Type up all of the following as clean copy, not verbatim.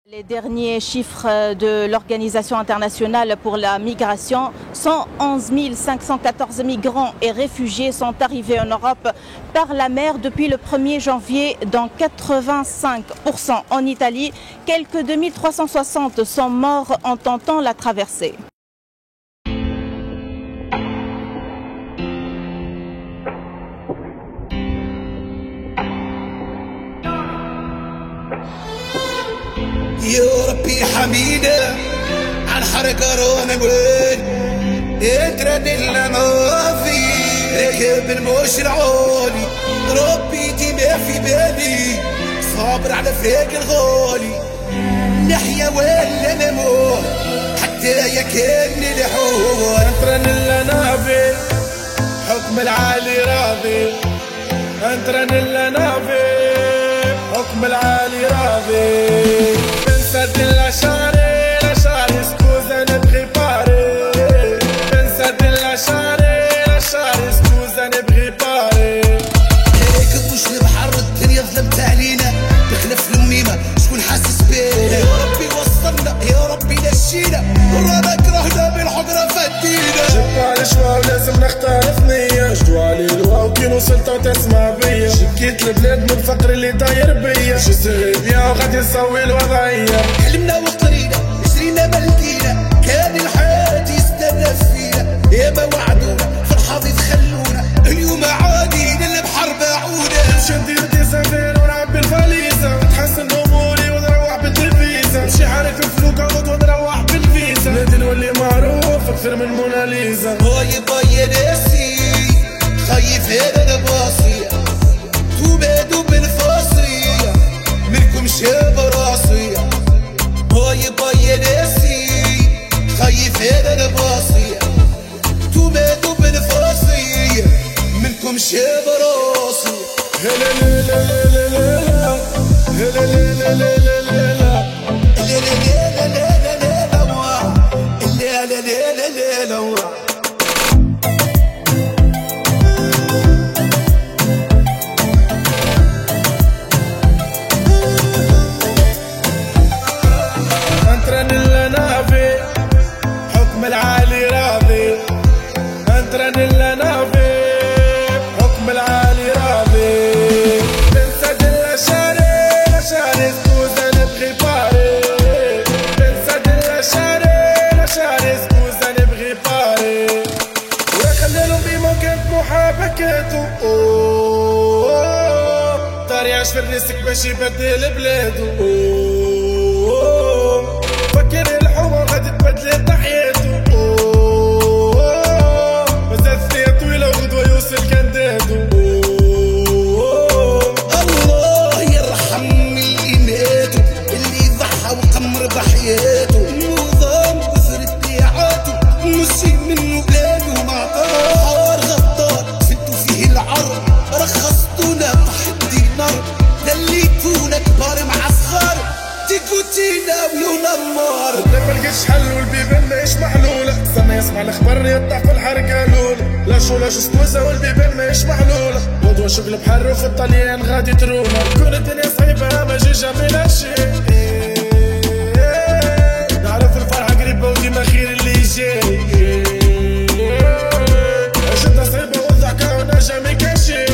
Les derniers chiffres de l'Organisation internationale pour la migration, 111 514 migrants et réfugiés sont arrivés en Europe par la mer depuis le 1er janvier, dont 85% en Italie. Quelques 2360 sont morts en tentant la traversée. يا ربي حميدة عن حركة رونا قول اترد نافي ركب الموش العالي ربي ديما في بالي صابر على فراق الغالي نحيا ولا نموت حتى يكلني الحور انترن نافي حكم العالي راضي انترن نافي حكم العالي راضي بنسد الاشاري سكوزا نبغي باري بنسد الاشاري سكوزا نبغي باري هيك بوش البحر الدنيا ظلمت علينا بخلف الميمة شكون حاسس بينا يا ربي وصلنا يا ربي نشينا ورانا كرهنا بالحضرة فدينا جبت على شوا ولازم نختار ثنية جدوا علي الواو كي وصلت وتسمع بيا شكيت البلاد من الفقر اللي داير بيا شو سهل يا وغادي نسوي الوضعية حلمنا وقرينا شرينا ما لقينا كان الحياة يستنى فينا ياما وعدونا في الحضيض خلونا اليوم عادي للبحر باعونا نمشي ندير ديسافير ونعبي الفاليزة نتحسن اموري ونروح بالديفيزا نمشي حارك الفلوكة ونروح بالفيزا نادي نولي معروف اكثر من موناليزا باي ناسي خايف هذا باصية توبادوا بالفاصية منكم شاب راسية باي ناسي خايف هذا باصية توبادوا بالفاصية منكم شاب راسية هلا لا لا لا لا لا هلا لا لا لا لا لا العالي راضي انترن نافي حكم العالي راضي بنسد الاشاري سكوزا نبغي باري بنسد الاشاري سكوزا نبغي باري ويا خليلهم بيما كانت محابكاته طار يعيش في الريسك باش يبدل بلادو فكر الحوار غادي تبدل تحياته مازال سنين طويلة وغدوة يوصل كان دادو الله يرحم اللي ماتوا اللي ضحى وقمر بحياته نظام كثر ابداعاته نسي منه بلاده معطاه حوار غدار فدوا فيه العرض رخصتونا تحت دينار دليتونا كبار مع صغار تيكوتينا ولونا النار لا ملقيتش حل والبيبان ماهيش محلولة استنى يسمع الأخبار يطلع في الحركة الأولى لا شو سكوزا والبيبان ماهيش محلولة غدوة شغل بحر وفي الطليان غادي ترونا كون الدنيا صعيبة ما جي جامي لا شي نعرف الفرحة قريبة وديما خير اللي جاي عشتها صعيبة والضحكة وانا جامي كاشي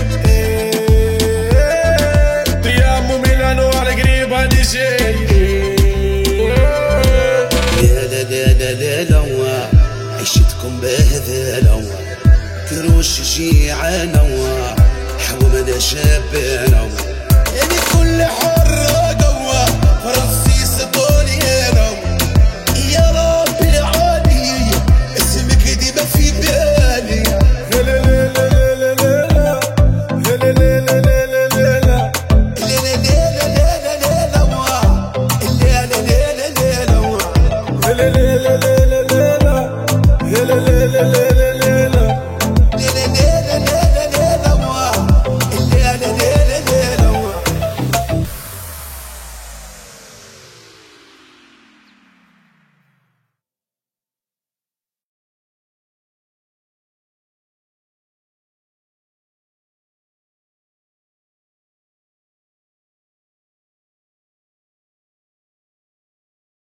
طيام وميلانو على قريب هاني جاي لا عيشتكم بهذا نوع كروش شيعة نوع حوم انا شاب نوع يعني كل حر